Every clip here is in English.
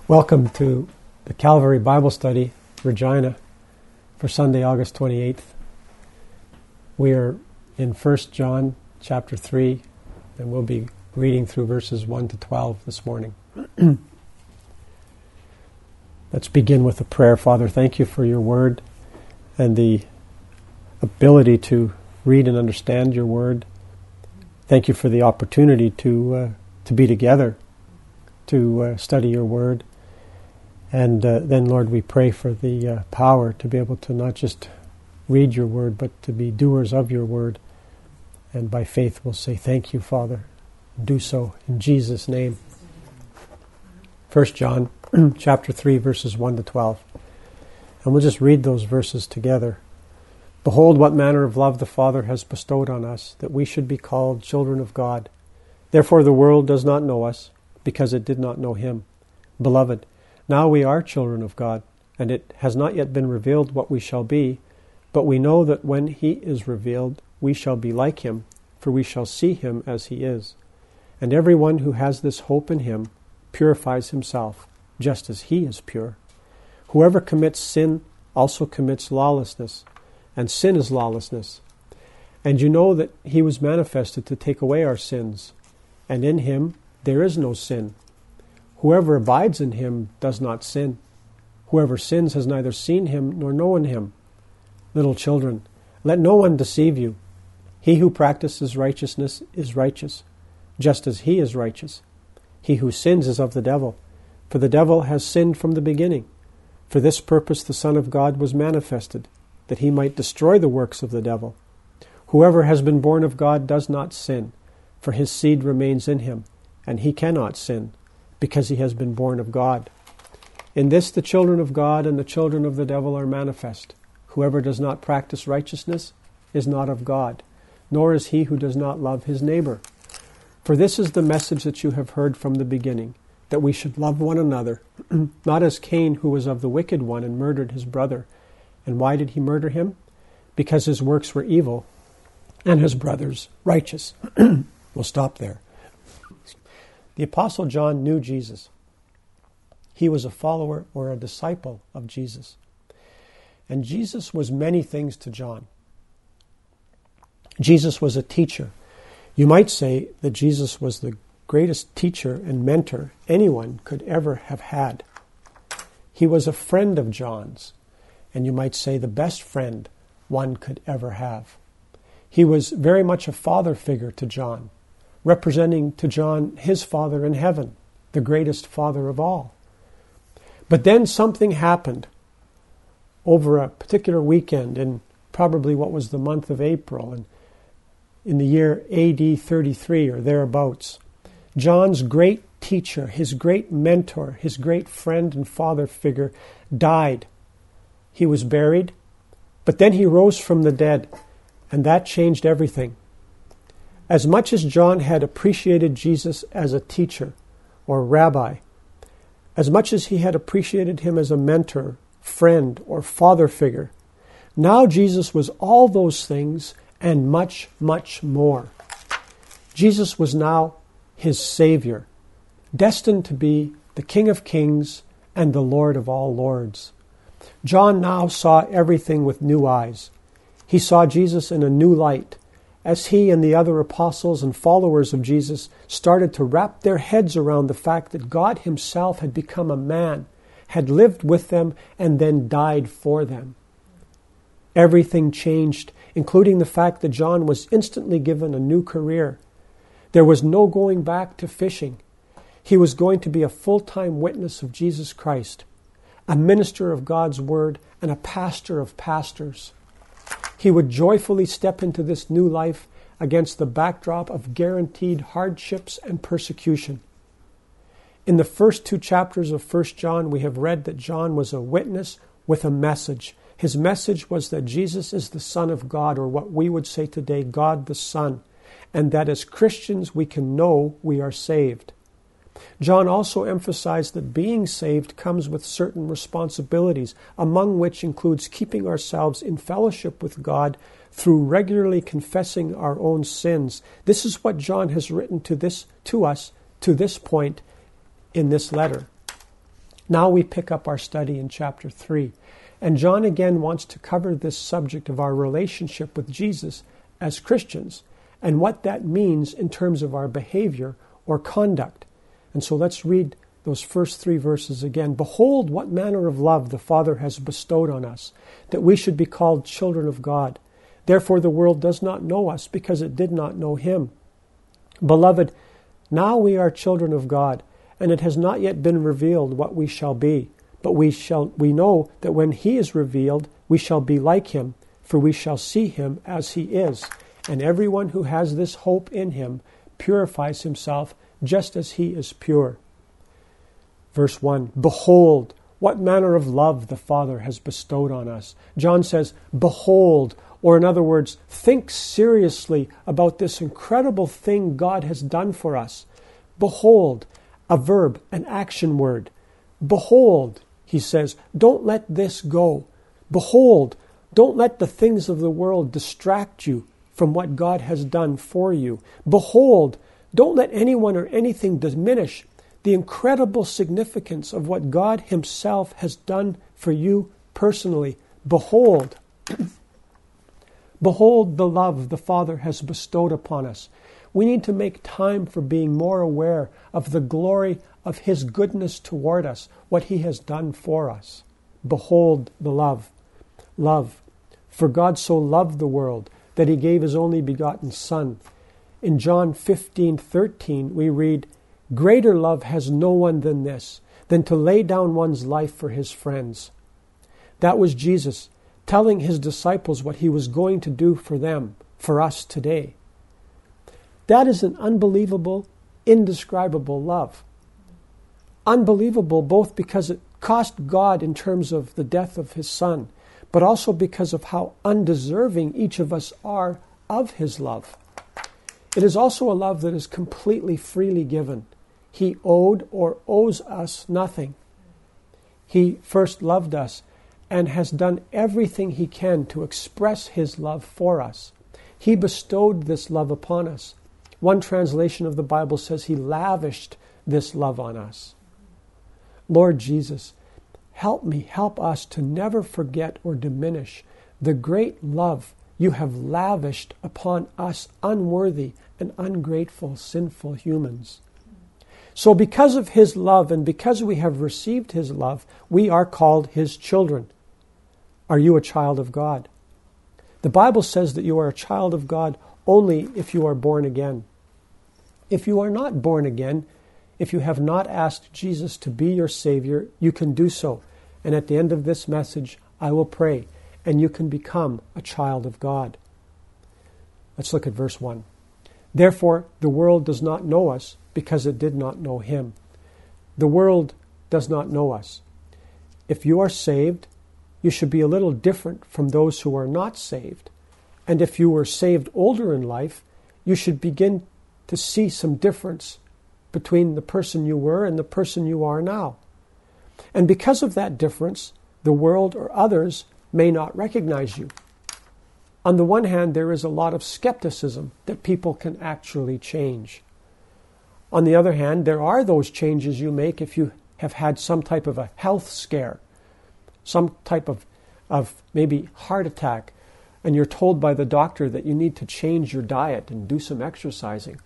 Welcome to the Calvary Bible Study, Regina, for Sunday, August 28th. We are in 1 John chapter 3, and we'll be reading through verses 1 to 12 this morning. Let's begin with a prayer. Father, thank you for your word and the ability to read and understand your word. Thank you for the opportunity to be together, to study your word. And then, Lord, we pray for the power to be able to not just read your word, but to be doers of your word. And by faith we'll say, thank you, Father. Do so in Jesus' name. 1 John chapter 3, verses 1 to 12. And we'll just read those verses together. Behold, what manner of love the Father has bestowed on us, that we should be called children of God. Therefore the world does not know us, because it did not know him. Beloved, now we are children of God, and it has not yet been revealed what we shall be, but we know that when he is revealed, we shall be like him, for we shall see him as he is. And everyone who has this hope in him purifies himself, just as he is pure. Whoever commits sin also commits lawlessness, and sin is lawlessness. And you know that he was manifested to take away our sins, and in him there is no sin. Whoever abides in him does not sin. Whoever sins has neither seen him nor known him. Little children, let no one deceive you. He who practices righteousness is righteous, just as he is righteous. He who sins is of the devil, for the devil has sinned from the beginning. For this purpose the Son of God was manifested, that he might destroy the works of the devil. Whoever has been born of God does not sin, for his seed remains in him, and he cannot sin, because he has been born of God. In this the children of God and the children of the devil are manifest. Whoever does not practice righteousness is not of God, nor is he who does not love his neighbor. For this is the message that you have heard from the beginning, that we should love one another, not as Cain, who was of the wicked one and murdered his brother. And why did he murder him? Because his works were evil, and his brother's righteous. We'll stop there. The Apostle John knew Jesus. He was a follower or a disciple of Jesus. And Jesus was many things to John. Jesus was a teacher. You might say that Jesus was the greatest teacher and mentor anyone could ever have had. He was a friend of John's, and you might say the best friend one could ever have. He was very much a father figure to John, representing to John his Father in heaven, the greatest Father of all. But then something happened over a particular weekend in probably what was the month of April, and in the year AD 33 or thereabouts. John's great teacher, his great mentor, his great friend and father figure died. He was buried, but then he rose from the dead, and that changed everything. As much as John had appreciated Jesus as a teacher or rabbi, as much as he had appreciated him as a mentor, friend, or father figure, now Jesus was all those things and much, much more. Jesus was now his Savior, destined to be the King of Kings and the Lord of all lords. John now saw everything with new eyes. He saw Jesus in a new light, as he and the other apostles and followers of Jesus started to wrap their heads around the fact that God himself had become a man, had lived with them, and then died for them. Everything changed, including the fact that John was instantly given a new career. There was no going back to fishing. He was going to be a full-time witness of Jesus Christ, a minister of God's word, and a pastor of pastors. He would joyfully step into this new life against the backdrop of guaranteed hardships and persecution. In the first 2 chapters of 1 John, we have read that John was a witness with a message. His message was that Jesus is the Son of God, or what we would say today, God the Son, and that as Christians we can know we are saved. John also emphasized that being saved comes with certain responsibilities, among which includes keeping ourselves in fellowship with God through regularly confessing our own sins. This is what John has written to us to this point in this letter. Now we pick up our study in chapter 3. And John again wants to cover this subject of our relationship with Jesus as Christians and what that means in terms of our behavior or conduct. And so let's read those first 3 verses again. Behold, what manner of love the Father has bestowed on us, that we should be called children of God. Therefore the world does not know us, because it did not know him. Beloved, now we are children of God, and it has not yet been revealed what we shall be. But we know that when he is revealed, we shall be like him, for we shall see him as he is. And everyone who has this hope in him purifies himself just as he is pure. Verse 1, behold, what manner of love the Father has bestowed on us. John says, behold, or in other words, think seriously about this incredible thing God has done for us. Behold, a verb, an action word. Behold, he says, don't let this go. Behold, don't let the things of the world distract you from what God has done for you. Behold, don't let anyone or anything diminish the incredible significance of what God himself has done for you personally. Behold, behold the love the Father has bestowed upon us. We need to make time for being more aware of the glory of his goodness toward us, what he has done for us. Behold the love. Love. For God so loved the world that he gave his only begotten Son. In John 15:13 we read, greater love has no one than this, than to lay down one's life for his friends. That was Jesus telling his disciples what he was going to do for them, for us today. That is an unbelievable, indescribable love. Unbelievable both because it cost God in terms of the death of his Son, but also because of how undeserving each of us are of his love. It is also a love that is completely freely given. He owed or owes us nothing. He first loved us and has done everything he can to express his love for us. He bestowed this love upon us. One translation of the Bible says he lavished this love on us. Lord Jesus, help us to never forget or diminish the great love you have lavished upon us unworthy and ungrateful, sinful humans. So because of his love and because we have received his love, we are called his children. Are you a child of God? The Bible says that you are a child of God only if you are born again. If you are not born again, if you have not asked Jesus to be your Savior, you can do so. And at the end of this message, I will pray, and you can become a child of God. Let's look at verse 1. Therefore, the world does not know us because it did not know him. The world does not know us. If you are saved, you should be a little different from those who are not saved. And if you were saved older in life, you should begin to see some difference between the person you were and the person you are now. And because of that difference, the world or others may not recognize you. On the one hand, there is a lot of skepticism that people can actually change. On the other hand, there are those changes you make if you have had some type of a health scare, some type of maybe heart attack, and you're told by the doctor that you need to change your diet and do some exercising.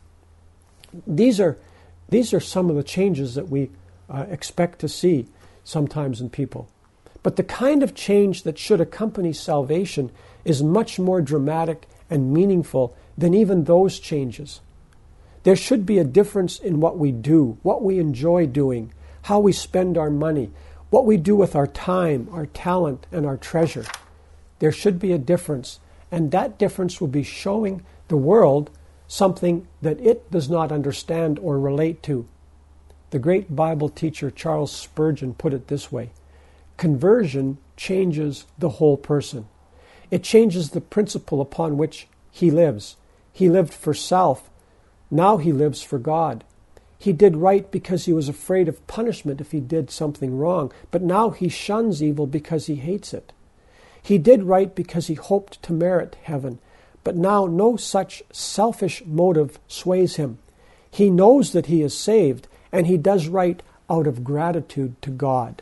These are some of the changes that we expect to see sometimes in people. But the kind of change that should accompany salvation is much more dramatic and meaningful than even those changes. There should be a difference in what we do, what we enjoy doing, how we spend our money, what we do with our time, our talent, and our treasure. There should be a difference, and that difference will be showing the world something that it does not understand or relate to. The great Bible teacher Charles Spurgeon put it this way: conversion changes the whole person. It changes the principle upon which he lives. He lived for self. Now he lives for God. He did right because he was afraid of punishment if he did something wrong, but now he shuns evil because he hates it. He did right because he hoped to merit heaven, but now no such selfish motive sways him. He knows that he is saved, and he does right out of gratitude to God.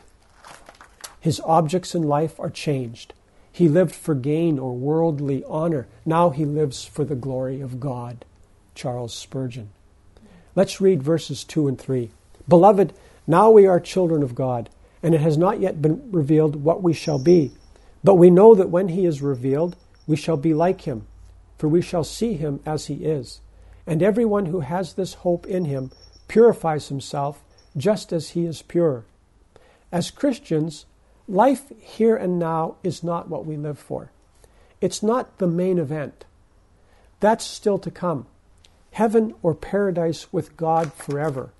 His objects in life are changed. He lived for gain or worldly honor. Now he lives for the glory of God. Charles Spurgeon. Let's read verses 2 and 3. Beloved, now we are children of God, and it has not yet been revealed what we shall be. But we know that when he is revealed, we shall be like him, for we shall see him as he is. And everyone who has this hope in him purifies himself just as he is pure. As Christians, life here and now is not what we live for. It's not the main event. That's still to come. Heaven or paradise with God forever.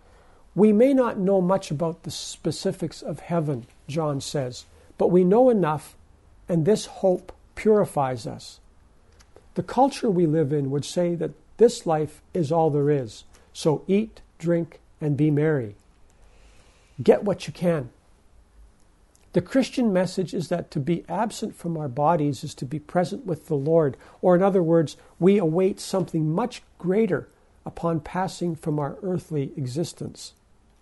We may not know much about the specifics of heaven, John says, but we know enough, and this hope purifies us. The culture we live in would say that this life is all there is, so eat, drink, and be merry. Get what you can. The Christian message is that to be absent from our bodies is to be present with the Lord, or in other words, we await something much greater upon passing from our earthly existence.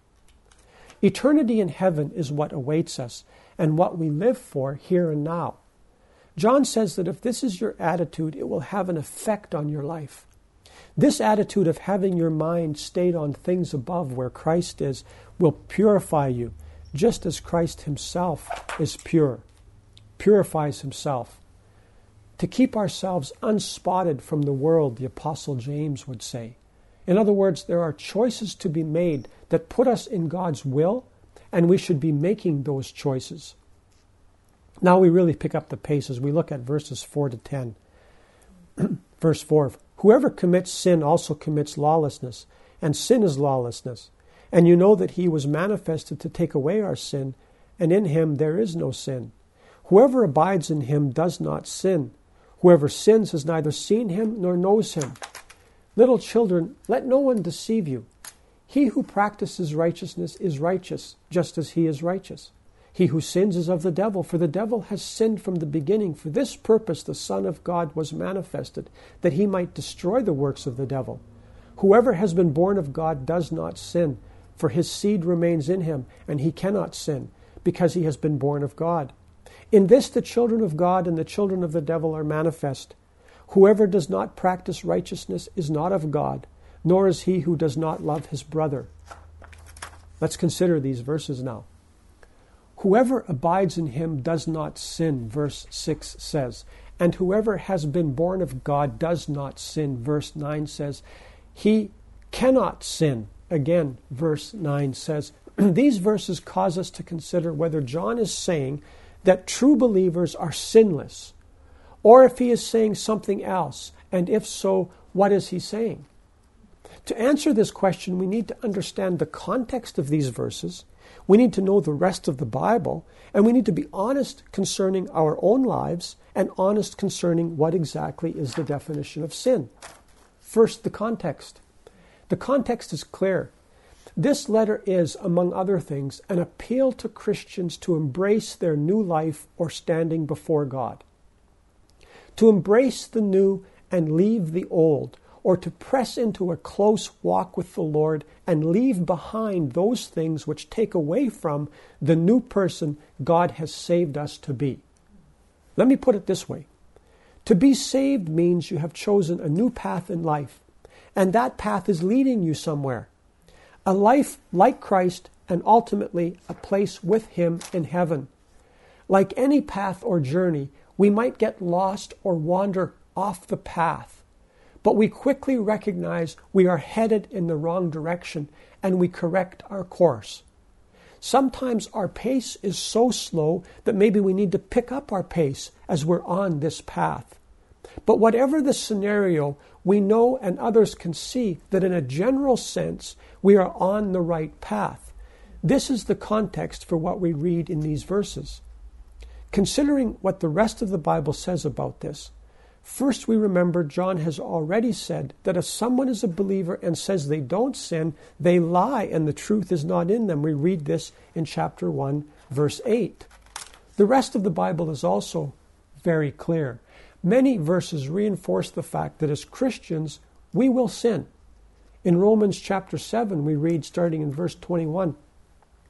Eternity in heaven is what awaits us and what we live for here and now. John says that if this is your attitude, it will have an effect on your life. This attitude of having your mind stayed on things above where Christ is will purify you, just as Christ himself is pure, purifies himself. To keep ourselves unspotted from the world, the Apostle James would say. In other words, there are choices to be made that put us in God's will, and we should be making those choices. Now we really pick up the pace as we look at verses 4 to 10. Verse 4, whoever commits sin also commits lawlessness, and sin is lawlessness. And you know that he was manifested to take away our sin, and in him there is no sin. Whoever abides in him does not sin. Whoever sins has neither seen him nor knows him. Little children, let no one deceive you. He who practices righteousness is righteous, just as he is righteous. He who sins is of the devil, for the devil has sinned from the beginning. For this purpose the Son of God was manifested, that he might destroy the works of the devil. Whoever has been born of God does not sin, for his seed remains in him, and he cannot sin, because he has been born of God. In this the children of God and the children of the devil are manifest. Whoever does not practice righteousness is not of God, nor is he who does not love his brother. Let's consider these verses now. Whoever abides in him does not sin, verse 6 says. And whoever has been born of God does not sin, verse 9 says. He cannot sin, again, verse 9 says. These verses cause us to consider whether John is saying that true believers are sinless, or if he is saying something else, and if so, what is he saying? To answer this question, we need to understand the context of these verses. We need to know the rest of the Bible, and we need to be honest concerning our own lives and honest concerning what exactly is the definition of sin. First, the context. The context is clear. This letter is, among other things, an appeal to Christians to embrace their new life or standing before God. To embrace the new and leave the old, or to press into a close walk with the Lord and leave behind those things which take away from the new person God has saved us to be. Let me put it this way. To be saved means you have chosen a new path in life, and that path is leading you somewhere. A life like Christ, and ultimately a place with him in heaven. Like any path or journey, we might get lost or wander off the path. But we quickly recognize we are headed in the wrong direction, and we correct our course. Sometimes our pace is so slow that maybe we need to pick up our pace as we're on this path. But whatever the scenario, we know and others can see that in a general sense, we are on the right path. This is the context for what we read in these verses. Considering what the rest of the Bible says about this, first we remember John has already said that if someone is a believer and says they don't sin, they lie and the truth is not in them. We read this in chapter 1, verse 8. The rest of the Bible is also very clear. Many verses reinforce the fact that as Christians, we will sin. In Romans chapter 7, we read starting in verse 21,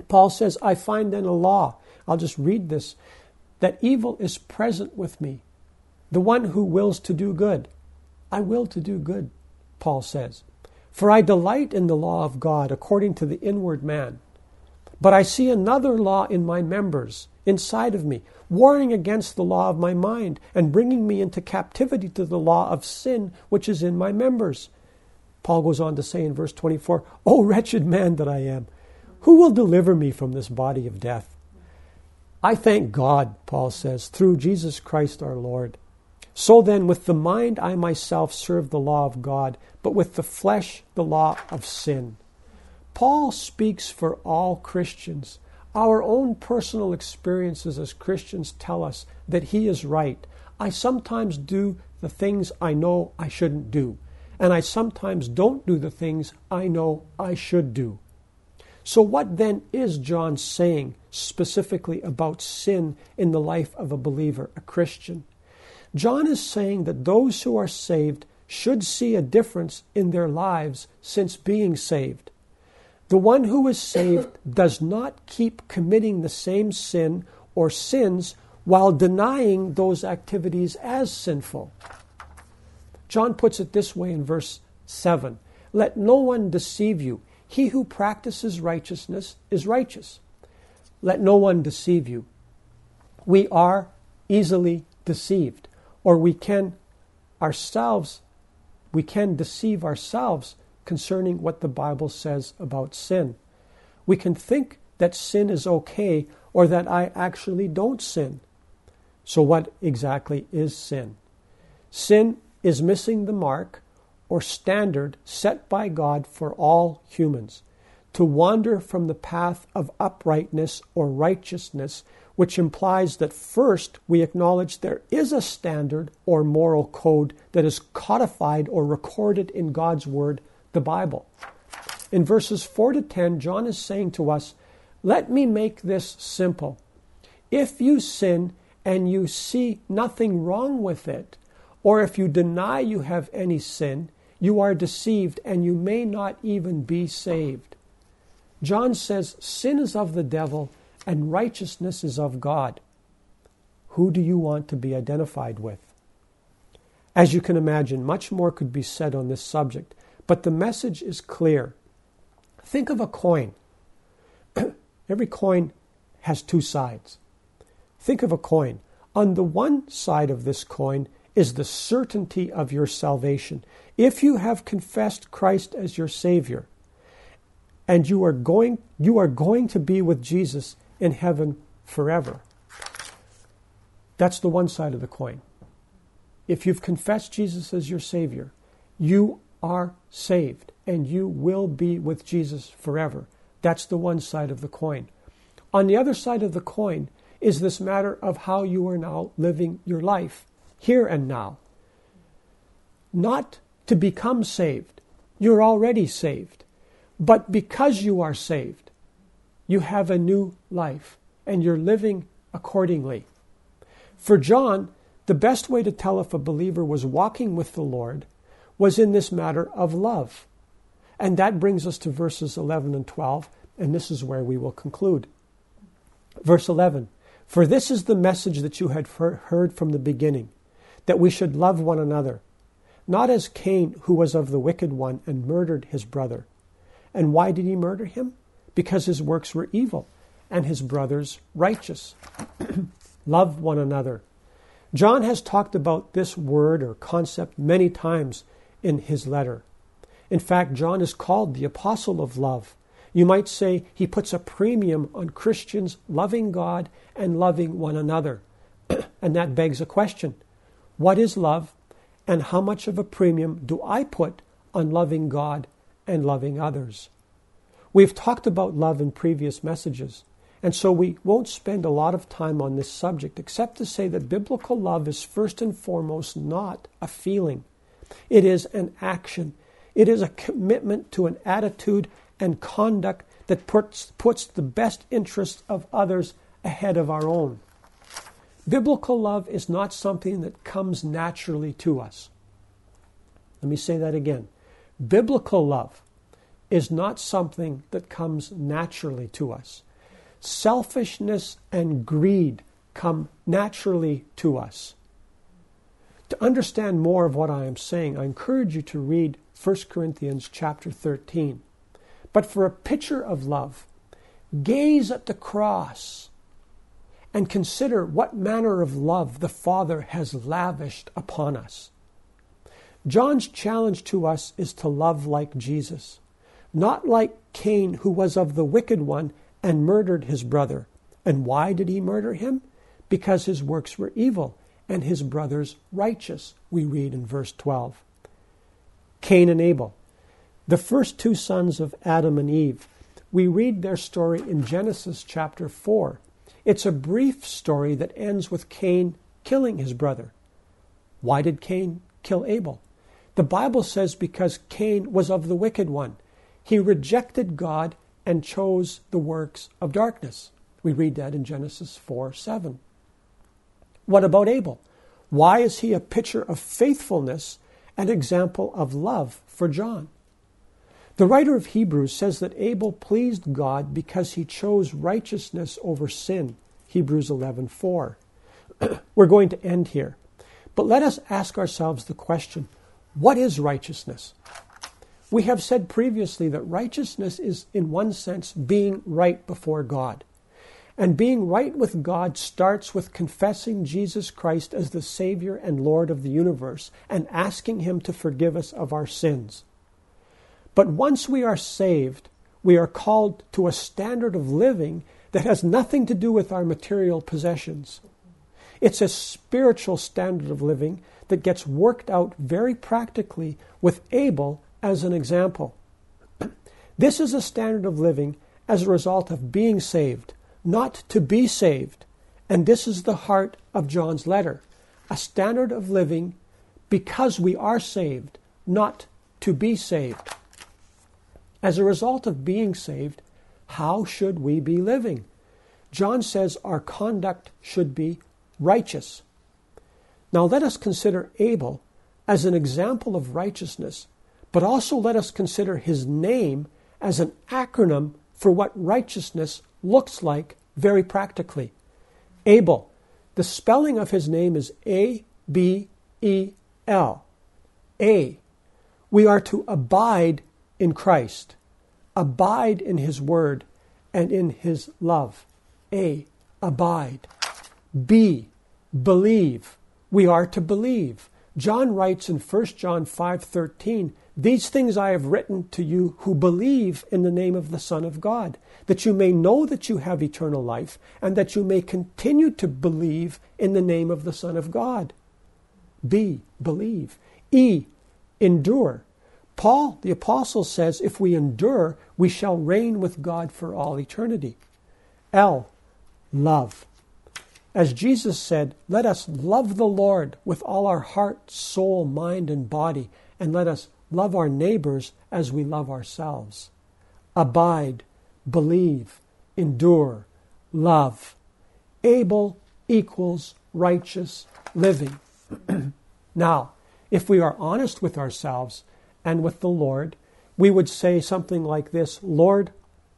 Paul says, I find in a law, I'll just read this, that evil is present with me, the one who wills to do good. I will to do good, Paul says. For I delight in the law of God according to the inward man. But I see another law in my members, inside of me, warring against the law of my mind and bringing me into captivity to the law of sin which is in my members. Paul goes on to say in verse 24, O wretched man that I am, who will deliver me from this body of death? I thank God, Paul says, through Jesus Christ our Lord. So then, with the mind I myself serve the law of God, but with the flesh the law of sin. Paul speaks for all Christians. Our own personal experiences as Christians tell us that he is right. I sometimes do the things I know I shouldn't do, and I sometimes don't do the things I know I should do. So what then is John saying specifically about sin in the life of a believer, a Christian? John is saying that those who are saved should see a difference in their lives since being saved. The one who is saved does not keep committing the same sin or sins while denying those activities as sinful. John puts it this way in verse 7. Let no one deceive you. He who practices righteousness is righteous. Let no one deceive you. We are easily deceived, or we can deceive ourselves concerning what the Bible says about sin. We can think that sin is okay, or that I actually don't sin. So what exactly is sin? Sin is missing the mark or standard set by God for all humans, to wander from the path of uprightness or righteousness, which implies that first we acknowledge there is a standard or moral code that is codified or recorded in God's Word, the Bible. In verses 4 to 10, John is saying to us, let me make this simple. If you sin and you see nothing wrong with it, or if you deny you have any sin, you are deceived and you may not even be saved. John says sin is of the devil and righteousness is of God. Who do you want to be identified with? As you can imagine, much more could be said on this subject, but the message is clear. Think of a coin. Every coin has two sides. Think of a coin. On the one side of this coin is the certainty of your salvation. If you have confessed Christ as your Savior, and you are going to be with Jesus in heaven forever. That's the one side of the coin. If you've confessed Jesus as your Savior, you are saved, and you will be with Jesus forever. That's the one side of the coin. On the other side of the coin is this matter of how you are now living your life, here and now. Not to become saved. You're already saved. But because you are saved, you have a new life, and you're living accordingly. For John, the best way to tell if a believer was walking with the Lord was in this matter of love. And that brings us to verses 11 and 12, and this is where we will conclude. Verse 11, for this is the message that you had heard from the beginning, that we should love one another, not as Cain, who was of the wicked one and murdered his brother. And why did he murder him? Because his works were evil and his brothers righteous. Love one another. John has talked about this word or concept many times in his letter. In fact, John is called the apostle of love. You might say he puts a premium on Christians loving God and loving one another. And that begs a question. What is love, and how much of a premium do I put on loving God and loving others? We've talked about love in previous messages, and so we won't spend a lot of time on this subject except to say that biblical love is first and foremost not a feeling. It is an action. It is a commitment to an attitude and conduct that puts the best interests of others ahead of our own. Biblical love is not something that comes naturally to us. Let me say that again. Biblical love is not something that comes naturally to us. selfishness and greed come naturally to us. To understand more of what I am saying, I encourage you to read 1 Corinthians chapter 13. But for a picture of love, gaze at the cross and consider what manner of love the Father has lavished upon us. John's challenge to us is to love like Jesus, not like Cain, who was of the wicked one and murdered his brother. And why did he murder him? Because his works were evil and his brothers righteous, we read in verse 12. Cain and Abel, the first two sons of Adam and Eve. We read their story in Genesis chapter 4. It's a brief story that ends with Cain killing his brother. Why did Cain kill Abel? The Bible says because Cain was of the wicked one. He rejected God and chose the works of darkness. We read that in Genesis 4:7. What about Abel? Why is he a picture of faithfulness, an example of love for John? The writer of Hebrews says that Abel pleased God because he chose righteousness over sin. Hebrews 11:4. We're going to end here. But let us ask ourselves the question, what is righteousness? We have said previously that righteousness is, in one sense, being right before God. And being right with God starts with confessing Jesus Christ as the Savior and Lord of the universe and asking Him to forgive us of our sins. But once we are saved, we are called to a standard of living that has nothing to do with our material possessions. It's a spiritual standard of living that gets worked out very practically with Abel as an example. This is a standard of living as a result of being saved, not to be saved. And this is the heart of John's letter. A standard of living because we are saved, not to be saved. As a result of being saved, how should we be living? John says our conduct should be righteous. Now let us consider Abel as an example of righteousness, but also let us consider his name as an acronym for what righteousness looks like very practically. Abel, the spelling of his name is A-B-E-L. A. We are to abide in Christ, abide in His Word and in His love. A. Abide. B. Believe. We are to believe. John writes in 1 John 5:13, "These things I have written to you who believe in the name of the Son of God, that you may know that you have eternal life, and that you may continue to believe in the name of the Son of God." B. Believe. E. Endure. Paul, the apostle, says if we endure, we shall reign with God for all eternity. L. Love. As Jesus said, let us love the Lord with all our heart, soul, mind, and body, and let us love our neighbors as we love ourselves. Abide, believe, endure, love. Abel equals righteous living. Now, if we are honest with ourselves and with the Lord, we would say something like this: Lord,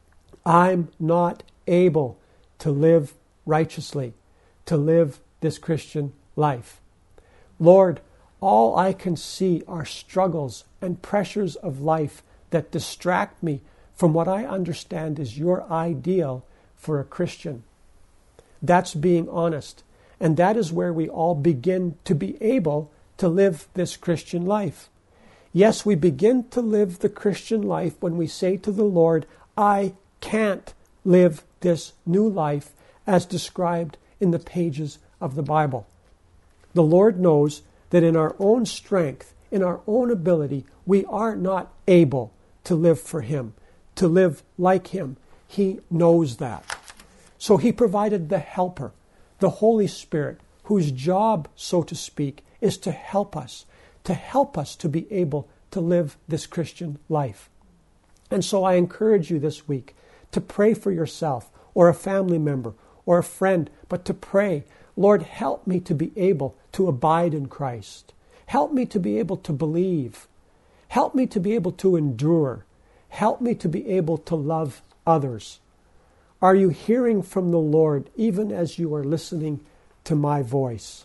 I'm not able to live righteously, to live this Christian life. Lord, all I can see are struggles and pressures of life that distract me from what I understand is your ideal for a Christian. That's being honest. And that is where we all begin to be able to live this Christian life. Yes, we begin to live the Christian life when we say to the Lord, I can't live this new life as described in the pages of the Bible. The Lord knows that in our own strength, in our own ability, we are not able to live for Him, to live like Him. He knows that. So He provided the Helper, the Holy Spirit, whose job, so to speak, is to help us to be able to live this Christian life. And so I encourage you this week to pray for yourself or a family member or a friend, but to pray, Lord, help me to be able to abide in Christ. Help me to be able to believe. Help me to be able to endure. Help me to be able to love others. Are you hearing from the Lord even as you are listening to my voice?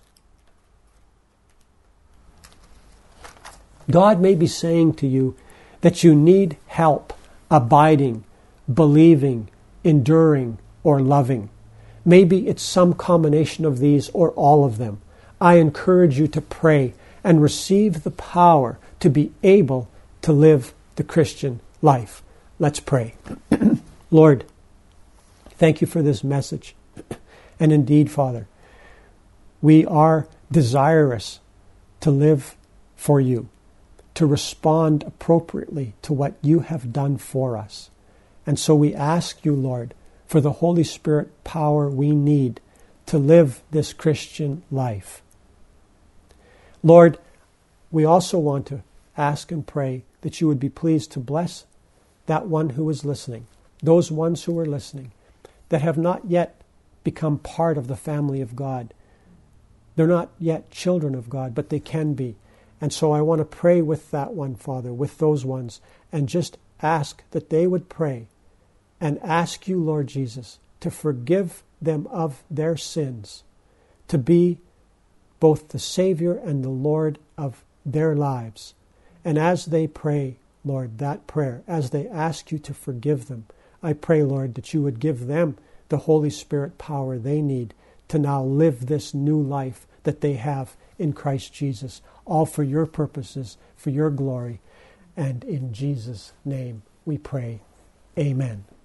God may be saying to you that you need help abiding, believing, enduring, or loving. Maybe it's some combination of these or all of them. I encourage you to pray and receive the power to be able to live the Christian life. Let's pray. Lord, thank you for this message. And indeed, Father, we are desirous to live for you, to respond appropriately to what you have done for us. And so we ask you, Lord, for the Holy Spirit power we need to live this Christian life. Lord, we also want to ask and pray that you would be pleased to bless that one who is listening, those ones who are listening, that have not yet become part of the family of God. They're not yet children of God, but they can be. And so I want to pray with that one, Father, with those ones, and just ask that they would pray and ask you, Lord Jesus, to forgive them of their sins, to be both the Savior and the Lord of their lives. And as they pray, Lord, that prayer, as they ask you to forgive them, I pray, Lord, that you would give them the Holy Spirit power they need to now live this new life that they have in Christ Jesus, all for your purposes, for your glory. And in Jesus' name we pray. Amen.